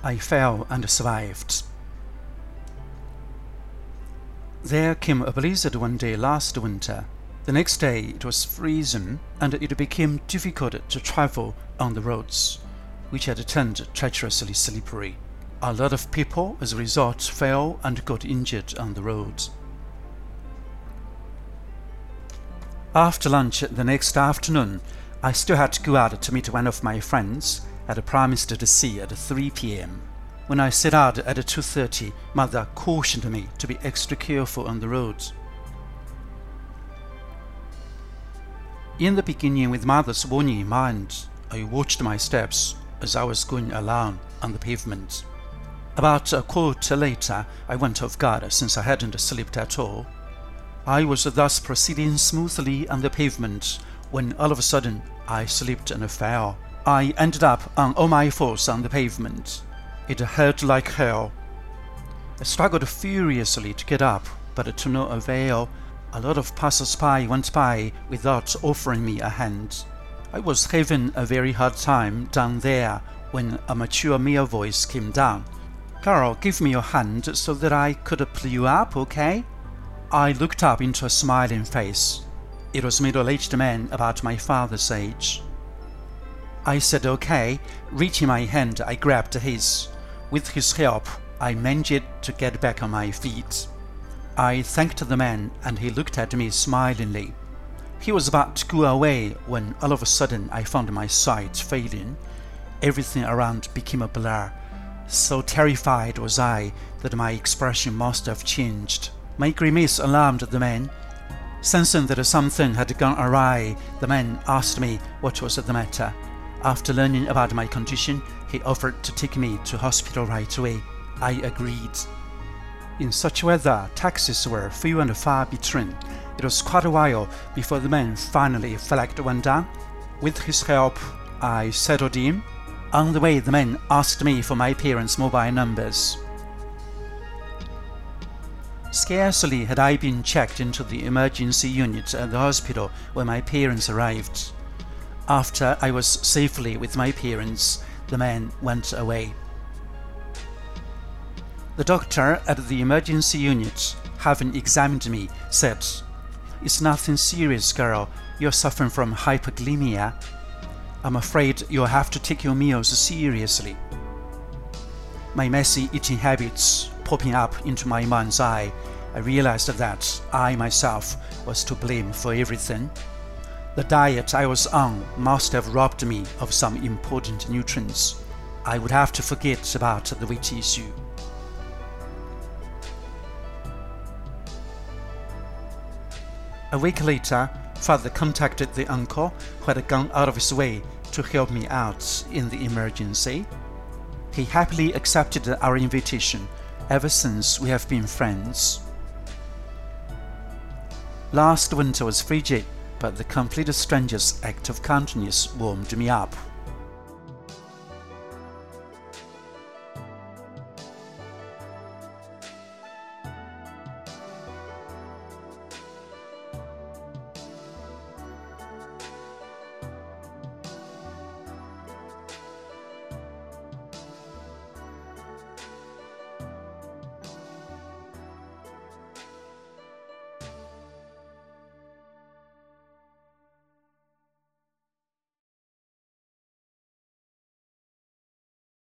I fell and survived. There came a blizzard one day last winter. The next day it was freezing, and it became difficult to travel on the roads, which had turned treacherously slippery. A lot of people, as a result, fell and got injured on the road. After lunch the next afternoon, I still had to go out to meet one of my friends I had promised to see at 3 p.m. When I set out at 2:30, Mother cautioned me to be extra careful on the road. In the beginning, with Mother's warning in mind, I watched my steps as I was going along on the pavement. About a quarter later, I went off guard since I hadn't slept at all. I was thus proceeding smoothly on the pavement when all of a sudden I slipped and fell. I ended up on all my fours on the pavement. It hurt like hell. I struggled furiously to get up, but to no avail. A lot of passers-by went by without offering me a hand. I was having a very hard time down there when a mature male voice came down. "Carl, give me your hand so that I could pull you up, okay?" I looked up into a smiling face. It was a middle-aged man about my father's age. I said okay. Reaching my hand, I grabbed his. With his help, I managed to get back on my feet. I thanked the man, and he looked at me smilingly. He was about to go away when all of a sudden I found my sight failing. Everything around became a blur. So terrified was I that my expression must have changed. My grimace alarmed the man. Sensing that something had gone awry, the man asked me what was the matter. After learning about my condition, he offered to take me to hospital right away. I agreed. In such weather, taxis were few and far between. It was quite a while before the man finally flagged one down. With his help, I settled in. On the way, the man asked me for my parents' mobile numbers. Scarcely had I been checked into the emergency unit at the hospital when my parents arrived. After I was safely with my parents, the man went away. The doctor at the emergency unit, having examined me, said, "It's nothing serious, girl. You're suffering from hypoglycemia. I'm afraid you'll have to take your meals seriously." My messy eating habits popping up into my mind's eye, I realized that I myself was to blame for everything. The diet I was on must have robbed me of some important nutrients. I would have to forget about the weight issue. A week later, Father contacted the uncle who had gone out of his way to help me out in the emergency. He happily accepted our invitation. Ever since, we have been friends. Last winter was frigid, but the complete stranger's act of kindness warmed me up.